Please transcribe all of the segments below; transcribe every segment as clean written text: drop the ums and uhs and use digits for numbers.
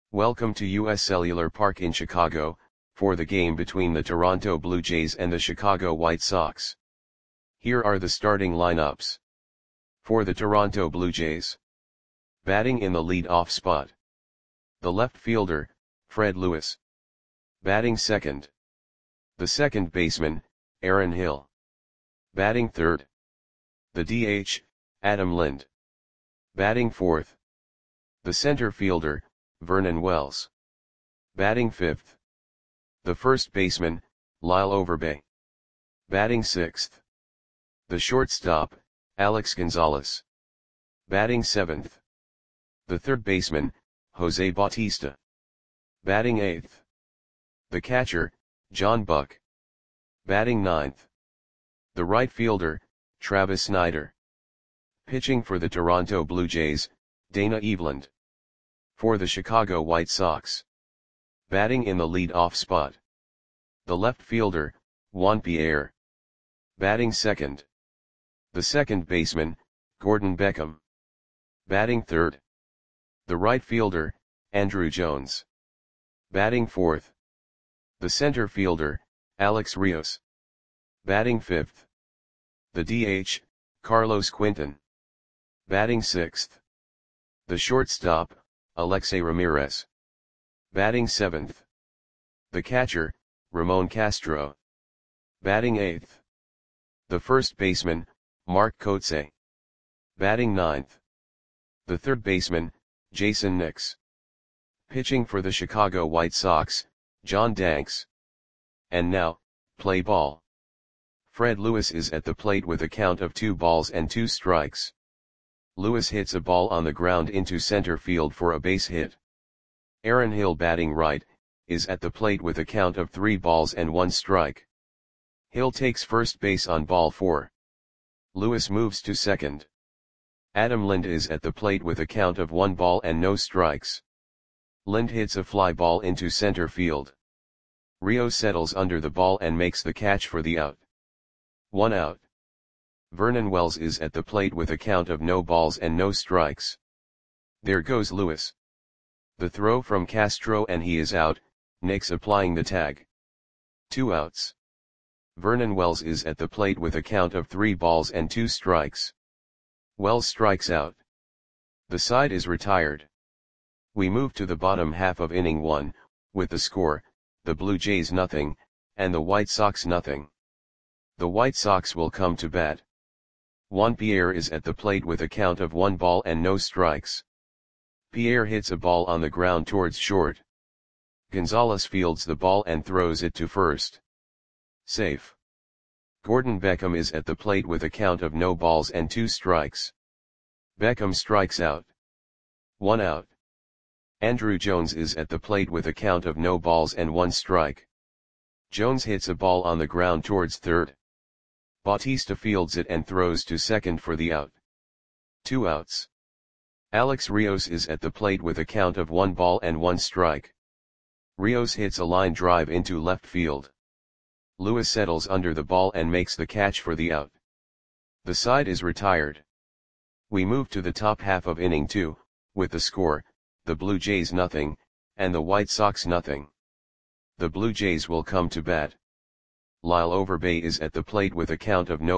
Welcome to US Cellular Park in Chicago, for the game between the Toronto Blue Jays and the Chicago White Sox. Here are the starting lineups. For the Toronto Blue Jays. Batting in the lead-off spot. The left fielder, Fred Lewis. Batting second. The second baseman, Aaron Hill. Batting third. The DH, Adam Lind. Batting fourth. The center fielder, Vernon Wells. Batting fifth. The first baseman, Lyle Overbay. Batting sixth. The shortstop, Alex Gonzalez. Batting seventh. The third baseman, Jose Bautista. Batting eighth. The catcher, John Buck. Batting ninth. The right fielder, Travis Snider. Pitching for the Toronto Blue Jays, Dana Eveland. For the Chicago White Sox. Batting in the lead-off spot. The left fielder, Juan Pierre. Batting second. The second baseman, Gordon Beckham. Batting third. The right fielder, Andruw Jones. Batting fourth. The center fielder, Alex Rios. Batting fifth. The DH, Carlos Quinton. Batting sixth. The shortstop, Alexei Ramirez. Batting seventh. The catcher, Ramon Castro. Batting eighth. The first baseman, Mark Kotsay. Batting ninth. The third baseman, Jason Nix. Pitching for the Chicago White Sox, John Danks. And now, play ball. Fred Lewis is at the plate with a count of 2-2 Lewis hits a ball on the ground into center field for a base hit. Aaron Hill, batting right, is at the plate with a count of 3-1. Hill takes first base on ball 4. Lewis moves to second. Adam Lind is at the plate with a count of 1-0. Lind hits a fly ball into center field. Rio settles under the ball and makes the catch for the out. 1 out. Vernon Wells is at the plate with a count of 0-0. There goes Lewis. The throw from Castro and he is out, Nix applying the tag. 2 outs. Vernon Wells is at the plate with a count of 3-2. Wells strikes out. The side is retired. We move to the bottom half of inning 1, with the score, the Blue Jays 0, and the White Sox 0. The White Sox will come to bat. Juan Pierre is at the plate with a count of 1-0. Pierre hits a ball on the ground towards short. Gonzalez fields the ball and throws it to first. Safe. Gordon Beckham is at the plate with a count of 0-2. Beckham strikes out. 1 out. Andruw Jones is at the plate with a count of 0-1. Jones hits a ball on the ground towards third. Bautista fields it and throws to second for the out. 2 outs. Alex Rios is at the plate with a count of 1-1. Rios hits a line drive into left field. Lewis settles under the ball and makes the catch for the out. The side is retired. We move to the top half of inning 2, with the score, the Blue Jays 0, and the White Sox 0. The Blue Jays will come to bat. Lyle Overbay is at the plate with a count of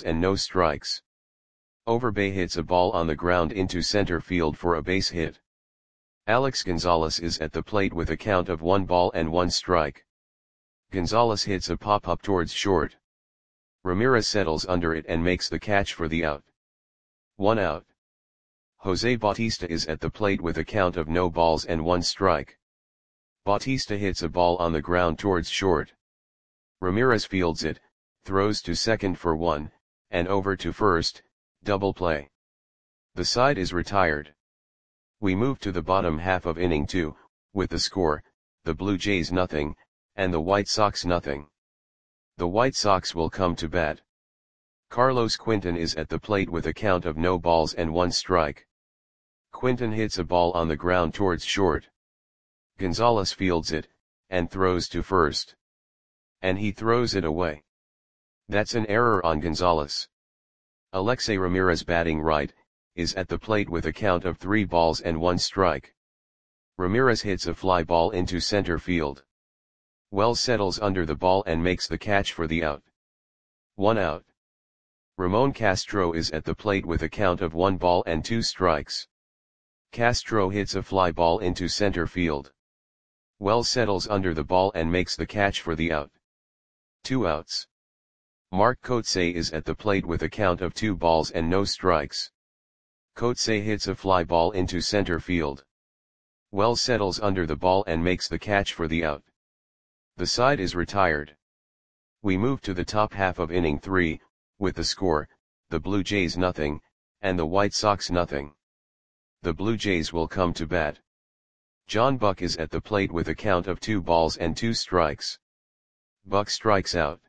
0-0. Overbay hits a ball on the ground into center field for a base hit. Alex Gonzalez is at the plate with a count of 1-1. Gonzalez hits a pop-up towards short. Ramirez settles under it and makes the catch for the out. 1 out. Jose Bautista is at the plate with a count of 0-1. Bautista hits a ball on the ground towards short. Ramirez fields it, throws to second for 1, and over to first, double play. The side is retired. We move to the bottom half of inning 2, with the score, the Blue Jays 0, and the White Sox 0. The White Sox will come to bat. Carlos Quinton is at the plate with a count of 0-1. Quinton hits a ball on the ground towards short. Gonzalez fields it, and throws to first. And he throws it away. That's an error on Gonzalez. Alexei Ramirez, batting right, is at the plate with a count of 3-1. Ramirez hits a fly ball into center field. Wells settles under the ball and makes the catch for the out. 1 out. Ramon Castro is at the plate with a count of 1 ball and 2 strikes. Castro hits a fly ball into center field. Wells settles under the ball and makes the catch for the out. 2 outs. Mark Kotsay is at the plate with a count of 2 balls and no strikes. Kotsay hits a fly ball into center field. Wells settles under the ball and makes the catch for the out. The side is retired. We move to the top half of inning 3, with the score, the Blue Jays nothing, and the White Sox nothing. The Blue Jays will come to bat. John Buck is at the plate with a count of 2 balls and 2 strikes. Buck strikes out.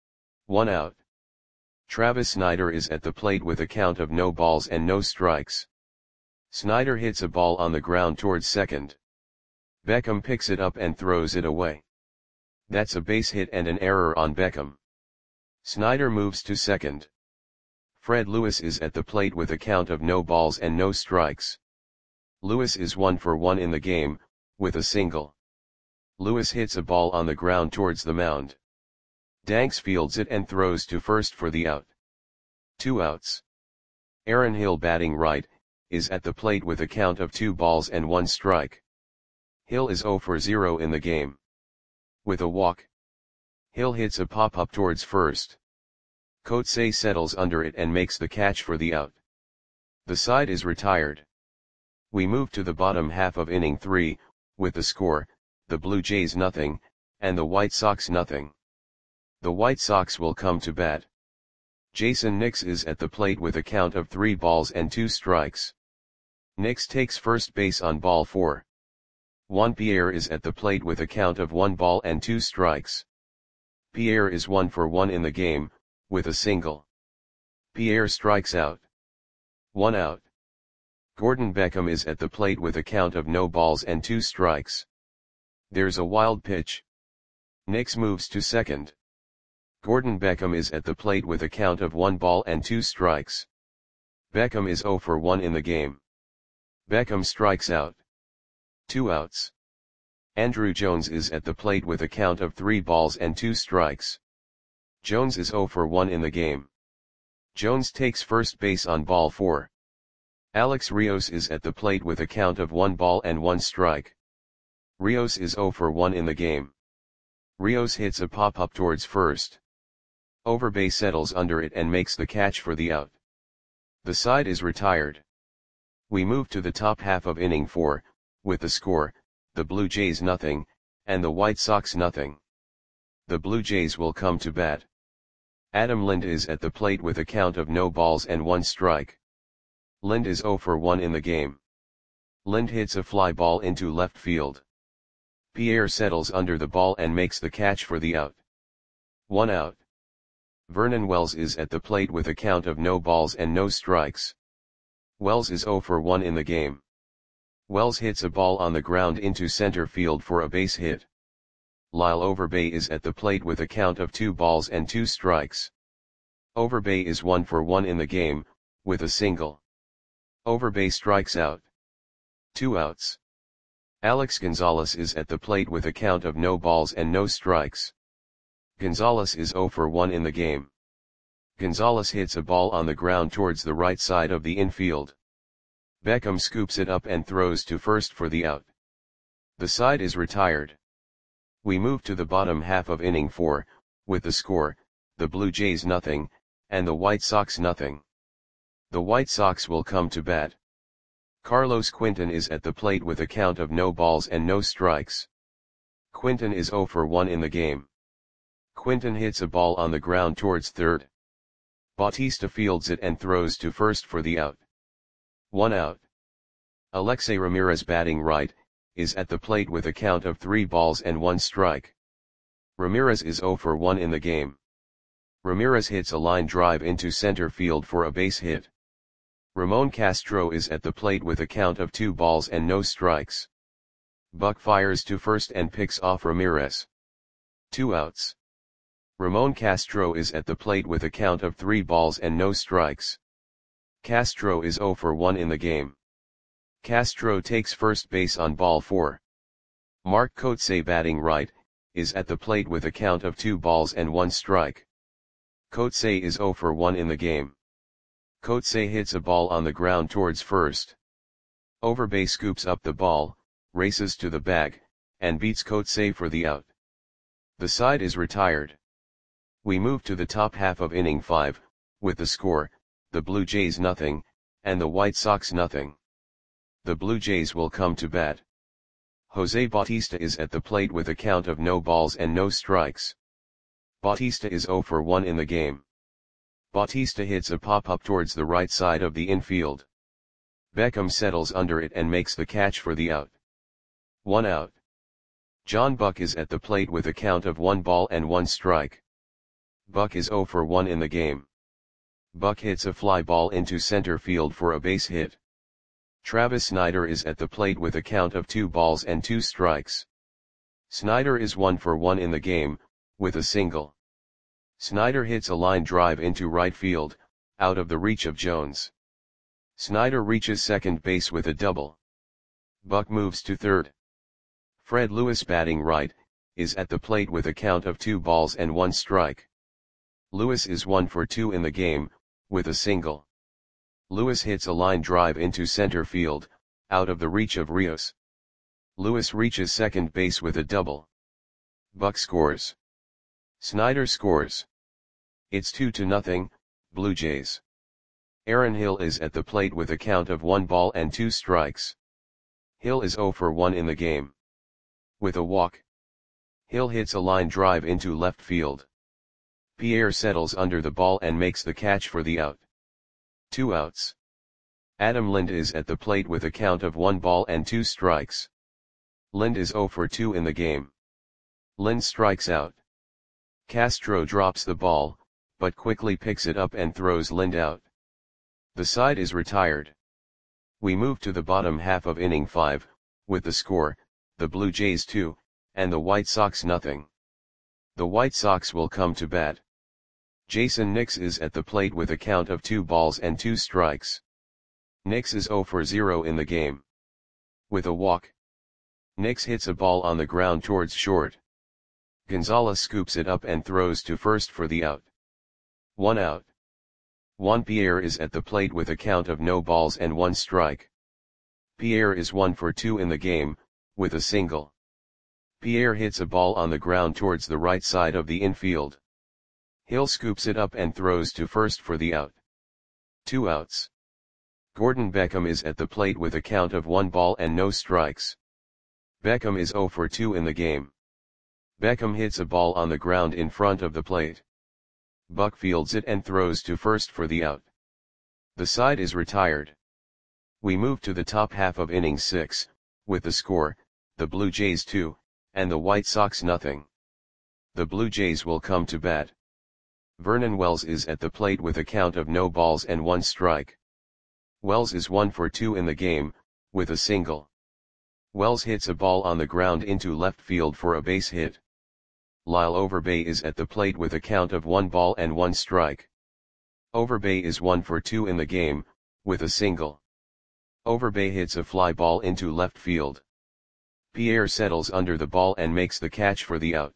1 out. Travis Snider is at the plate with a count of no balls and no strikes. Snider hits a ball on the ground towards second. Beckham picks it up and throws it away. That's a base hit and an error on Beckham. Snider moves to second. Fred Lewis is at the plate with a count of no balls and no strikes. Lewis is 1 for 1 in the game, with a single. Lewis hits a ball on the ground towards the mound. Danks fields it and throws to first for the out. 2 outs. Aaron Hill, batting right, is at the plate with a count of 2 balls and 1 strike. Hill is 0 for 0 in the game. With a walk, Hill hits a pop-up towards first. Kotsay settles under it and makes the catch for the out. The side is retired. We move to the bottom half of inning 3, with the score, the Blue Jays nothing, and the White Sox nothing. The White Sox will come to bat. Jason Nix is at the plate with a count of 3 balls and 2 strikes. Nix takes first base on ball 4. Juan Pierre is at the plate with a count of 1 ball and 2 strikes. Pierre is 1 for 1 in the game, with a single. Pierre strikes out. 1 out. Gordon Beckham is at the plate with a count of no balls and 2 strikes. There's a wild pitch. Nix moves to second. Gordon Beckham is at the plate with a count of 1 ball and 2 strikes. Beckham is 0 for 1 in the game. Beckham strikes out. 2 outs. Andruw Jones is at the plate with a count of 3 balls and 2 strikes. Jones is 0 for 1 in the game. Jones takes first base on ball 4. Alex Rios is at the plate with a count of 1 ball and 1 strike. Rios is 0 for 1 in the game. Rios hits a pop-up towards first. Overbay settles under it and makes the catch for the out. The side is retired. We move to the top half of inning 4, with the score, the Blue Jays nothing, and the White Sox nothing. The Blue Jays will come to bat. Adam Lind is at the plate with a count of no balls and 1 strike. Lind is 0 for 1 in the game. Lind hits a fly ball into left field. Pierre settles under the ball and makes the catch for the out. 1 out. Vernon Wells is at the plate with a count of no balls and no strikes. Wells is 0 for 1 in the game. Wells hits a ball on the ground into center field for a base hit. Lyle Overbay is at the plate with a count of 2 balls and 2 strikes. Overbay is 1 for 1 in the game, with a single. Overbay strikes out. 2 outs. Alex Gonzalez is at the plate with a count of no balls and no strikes. Gonzalez is 0 for 1 in the game. Gonzalez hits a ball on the ground towards the right side of the infield. Beckham scoops it up and throws to first for the out. The side is retired. We move to the bottom half of inning 4, with the score, the Blue Jays nothing, and the White Sox nothing. The White Sox will come to bat. Carlos Quinton is at the plate with a count of no balls and no strikes. Quinton is 0 for 1 in the game. Quinton hits a ball on the ground towards third. Bautista fields it and throws to first for the out. 1 out. Alexei Ramirez, batting right, is at the plate with a count of 3 balls and 1 strike. Ramirez is 0 for 1 in the game. Ramirez hits a line drive into center field for a base hit. Ramon Castro is at the plate with a count of 2 balls and no strikes. Buck fires to first and picks off Ramirez. 2 outs. Ramon Castro is at the plate with a count of 3 balls and no strikes. Castro is 0 for 1 in the game. Castro takes first base on ball 4. Mark Kotsay batting right, is at the plate with a count of 2 balls and 1 strike. Kotsay is 0 for 1 in the game. Kotsay hits a ball on the ground towards first. Overbay scoops up the ball, races to the bag, and beats Kotsay for the out. The side is retired. We move to the top half of inning 5, with the score, the Blue Jays nothing, and the White Sox nothing. The Blue Jays will come to bat. Jose Bautista is at the plate with a count of no balls and no strikes. Bautista is 0 for 1 in the game. Bautista hits a pop-up towards the right side of the infield. Beckham settles under it and makes the catch for the out. 1 out. John Buck is at the plate with a count of 1 ball and 1 strike. Buck is 0 for 1 in the game. Buck hits a fly ball into center field for a base hit. Travis Snider is at the plate with a count of 2 balls and 2 strikes. Snider is 1 for 1 in the game, with a single. Snider hits a line drive into right field, out of the reach of Jones. Snider reaches second base with a double. Buck moves to third. Fred Lewis batting right, is at the plate with a count of 2 balls and 1 strike. Lewis is 1 for 2 in the game, with a single. Lewis hits a line drive into center field, out of the reach of Rios. Lewis reaches second base with a double. Buck scores. Snider scores. It's 2-0, Blue Jays. Aaron Hill is at the plate with a count of 1 ball and 2 strikes. Hill is 0 for 1 in the game. With a walk. Hill hits a line drive into left field. Pierre settles under the ball and makes the catch for the out. 2 outs. Adam Lind is at the plate with a count of 1 ball and 2 strikes. Lind is 0 for 2 in the game. Lind strikes out. Castro drops the ball, but quickly picks it up and throws Lind out. The side is retired. We move to the bottom half of inning 5, with the score, the Blue Jays 2, and the White Sox nothing. The White Sox will come to bat. Jason Nix is at the plate with a count of 2 balls and 2 strikes. Nix is 0 for 0 in the game. With a walk. Nix hits a ball on the ground towards short. Gonzalez scoops it up and throws to first for the out. 1 out. Juan Pierre is at the plate with a count of no balls and 1 strike. Pierre is 1 for 2 in the game, with a single. Pierre hits a ball on the ground towards the right side of the infield. Hill scoops it up and throws to first for the out. 2 outs. Gordon Beckham is at the plate with a count of 1 ball and no strikes. Beckham is 0 for 2 in the game. Beckham hits a ball on the ground in front of the plate. Buck fields it and throws to first for the out. The side is retired. We move to the top half of inning 6, with the score, the Blue Jays 2, and the White Sox nothing. The Blue Jays will come to bat. Vernon Wells is at the plate with a count of no balls and 1 strike. Wells is 1 for 2 in the game, with a single. Wells hits a ball on the ground into left field for a base hit. Lyle Overbay is at the plate with a count of 1 ball and 1 strike. Overbay is 1 for 2 in the game, with a single. Overbay hits a fly ball into left field. Pierre settles under the ball and makes the catch for the out.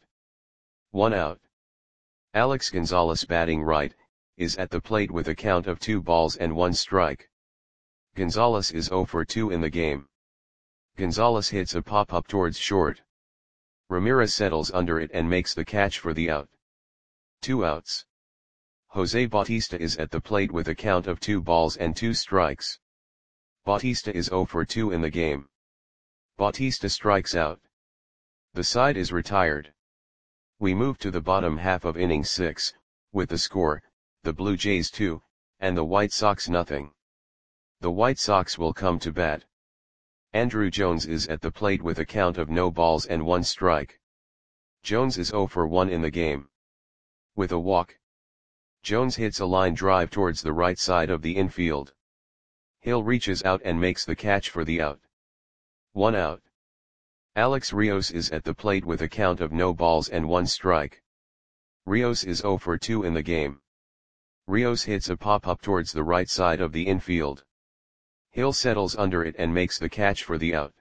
1 out. Alex Gonzalez batting right, is at the plate with a count of 2 balls and 1 strike. Gonzalez is 0 for 2 in the game. Gonzalez hits a pop-up towards short. Ramirez settles under it and makes the catch for the out. 2 outs. Jose Bautista is at the plate with a count of 2 balls and 2 strikes. Bautista is 0 for 2 in the game. Bautista strikes out. The side is retired. We move to the bottom half of inning 6, with the score, the Blue Jays 2, and the White Sox nothing. The White Sox will come to bat. Andrew Jones is at the plate with a count of no balls and 1 strike. Jones is 0 for 1 in the game. With a walk. Jones hits a line drive towards the right side of the infield. Hill reaches out and makes the catch for the out. 1 out. Alex Rios is at the plate with a count of no balls and 1 strike. Rios is 0 for 2 in the game. Rios hits a pop-up towards the right side of the infield. Hill settles under it and makes the catch for the out.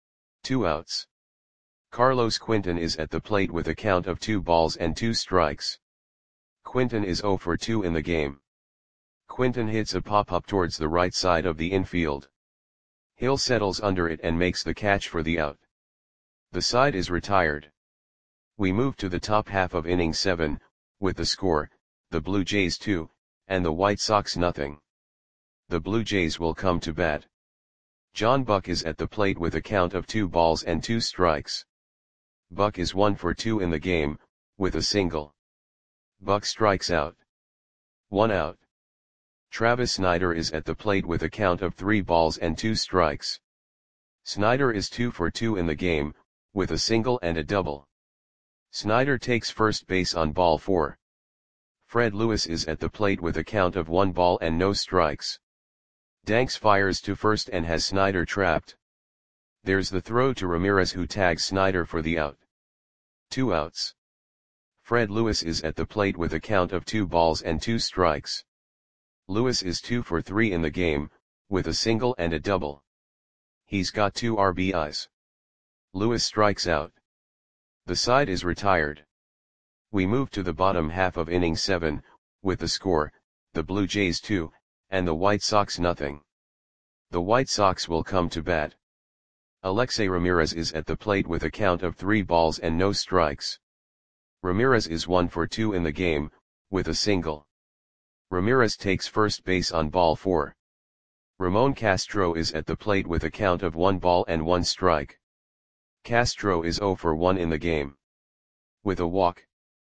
2 outs. Carlos Quinton is at the plate with a count of 2 balls and 2 strikes. Quinton is 0 for 2 in the game. Quinton hits a pop-up towards the right side of the infield. Hill settles under it and makes the catch for the out. The side is retired. We move to the top half of inning 7, with the score, the Blue Jays 2, and the White Sox nothing. The Blue Jays will come to bat. John Buck is at the plate with a count of 2 balls and 2 strikes. Buck is 1 for 2 in the game, with a single. Buck strikes out. 1 out. Travis Snider is at the plate with a count of 3 balls and 2 strikes. Snider is 2 for 2 in the game, with a single and a double. Snider takes first base on ball 4. Fred Lewis is at the plate with a count of 1 ball and no strikes. Danks fires to first and has Snider trapped. There's the throw to Ramirez, who tags Snider for the out. 2 outs. Fred Lewis is at the plate with a count of 2 balls and 2 strikes. Lewis is 2 for 3 in the game, with a single and a double. He's got 2 RBIs. Lewis strikes out. The side is retired. We move to the bottom half of inning 7, with the score, the Blue Jays 2, and the White Sox nothing. The White Sox will come to bat. Alexei Ramirez is at the plate with a count of 3 balls and no strikes. Ramirez is 1 for 2 in the game, with a single. Ramirez takes first base on ball 4. Ramon Castro is at the plate with a count of 1 ball and 1 strike. Castro is 0 for 1 in the game. With a walk.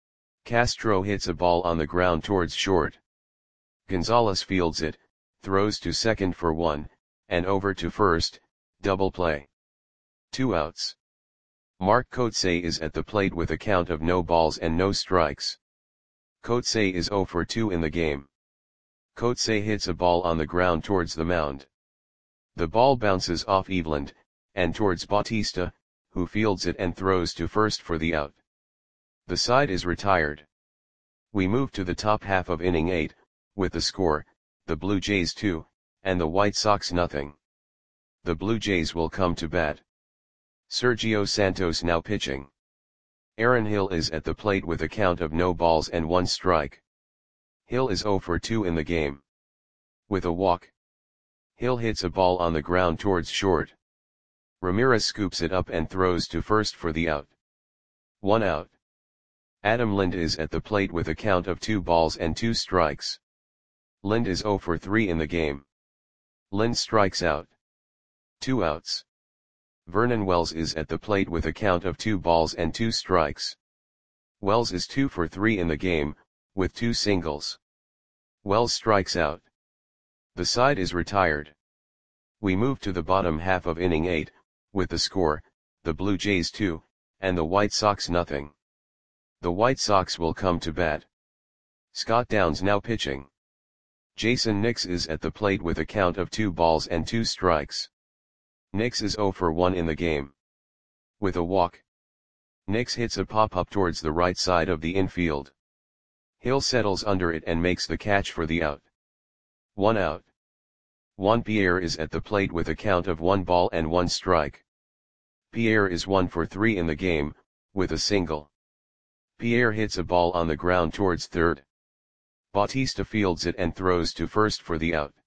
Castro hits a ball on the ground towards short. Gonzalez fields it, throws to second for 1, and over to first, double play. 2 outs. Mark Kotsay is at the plate with a count of no balls and no strikes. Kotsay is 0 for 2 in the game. Kotsay hits a ball on the ground towards the mound. The ball bounces off Eveland, and towards Bautista, who fields it and throws to first for the out. The side is retired. We move to the top half of inning 8, with the score, the Blue Jays 2, and the White Sox nothing. The Blue Jays will come to bat. Sergio Santos now pitching. Aaron Hill is at the plate with a count of no balls and 1 strike. Hill is 0 for 2 in the game. With a walk. Hill hits a ball on the ground towards short. Ramirez scoops it up and throws to first for the out. 1 out. Adam Lind is at the plate with a count of 2 balls and 2 strikes. Lind is 0 for 3 in the game. Lind strikes out. 2 outs. Vernon Wells is at the plate with a count of 2 balls and 2 strikes. Wells is 2 for 3 in the game, with 2 singles. Wells strikes out. The side is retired. We move to the bottom half of inning 8, with the score, the Blue Jays 2, and the White Sox nothing. The White Sox will come to bat. Scott Downs now pitching. Jason Nix is at the plate with a count of 2 balls and 2 strikes. Nix is 0 for 1 in the game. With a walk. Nix hits a pop-up towards the right side of the infield. Hill settles under it and makes the catch for the out. 1 out. Juan Pierre is at the plate with a count of 1 ball and 1 strike. Pierre is 1 for 3 in the game, with a single. Pierre hits a ball on the ground towards third. Bautista fields it and throws to first for the out.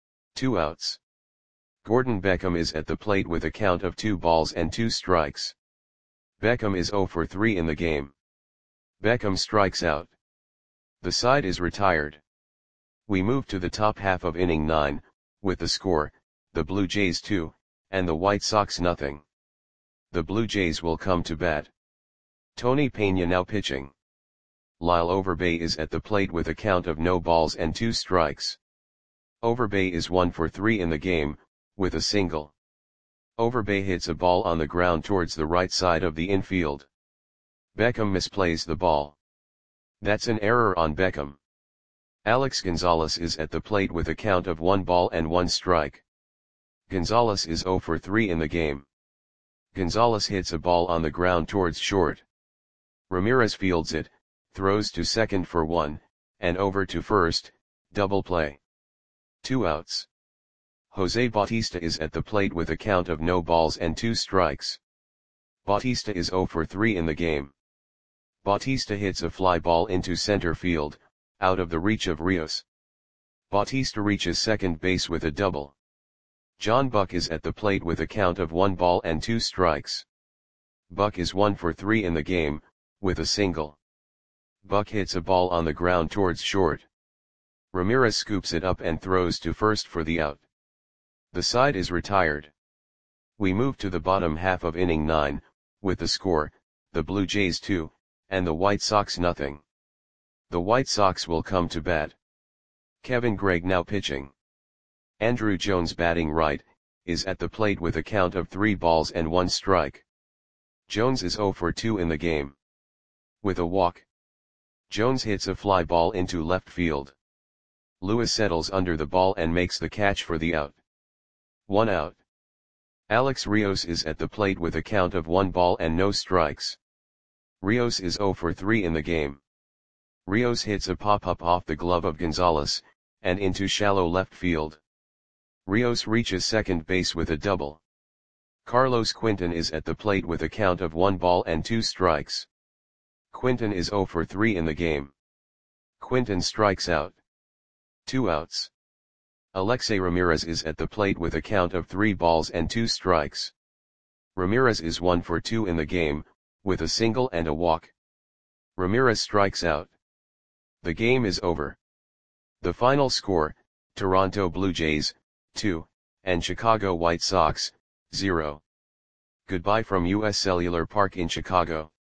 2 outs. Gordon Beckham is at the plate with a count of 2 balls and 2 strikes. Beckham is 0 for 3 in the game. Beckham strikes out. The side is retired. We move to the top half of inning 9, with the score, the Blue Jays 2, and the White Sox nothing. The Blue Jays will come to bat. Tony Pena now pitching. Lyle Overbay is at the plate with a count of no balls and 2 strikes. Overbay is 1 for 3 in the game, with a single. Overbay hits a ball on the ground towards the right side of the infield. Beckham misplays the ball. That's an error on Beckham. Alex Gonzalez is at the plate with a count of 1 ball and 1 strike. Gonzalez is 0 for 3 in the game. Gonzalez hits a ball on the ground towards short. Ramirez fields it, throws to second for 1, and over to first, double play. 2 outs. Jose Bautista is at the plate with a count of no balls and 2 strikes. Bautista is 0 for 3 in the game. Bautista hits a fly ball into center field, out of the reach of Rios. Bautista reaches second base with a double. John Buck is at the plate with a count of 1 ball and 2 strikes. Buck is 1 for 3 in the game, with a single. Buck hits a ball on the ground towards short. Ramirez scoops it up and throws to first for the out. The side is retired. We move to the bottom half of inning 9, with the score, the Blue Jays 2, and the White Sox 0. The White Sox will come to bat. Kevin Gregg now pitching. Andruw Jones batting right, is at the plate with a count of 3 balls and 1 strike. Jones is 0 for 2 in the game. With a walk. Jones hits a fly ball into left field. Lewis settles under the ball and makes the catch for the out. 1 out. Alex Rios is at the plate with a count of 1 ball and no strikes. Rios is 0 for 3 in the game. Rios hits a pop-up off the glove of Gonzalez, and into shallow left field. Rios reaches second base with a double. Carlos Quinton is at the plate with a count of 1 ball and 2 strikes. Quinton is 0 for 3 in the game. Quinton strikes out. 2 outs. Alexei Ramirez is at the plate with a count of 3 balls and 2 strikes. Ramirez is 1 for 2 in the game, with a single and a walk. Ramirez strikes out. The game is over. The final score, Toronto Blue Jays, 2, and Chicago White Sox, 0. Goodbye from US Cellular Park in Chicago.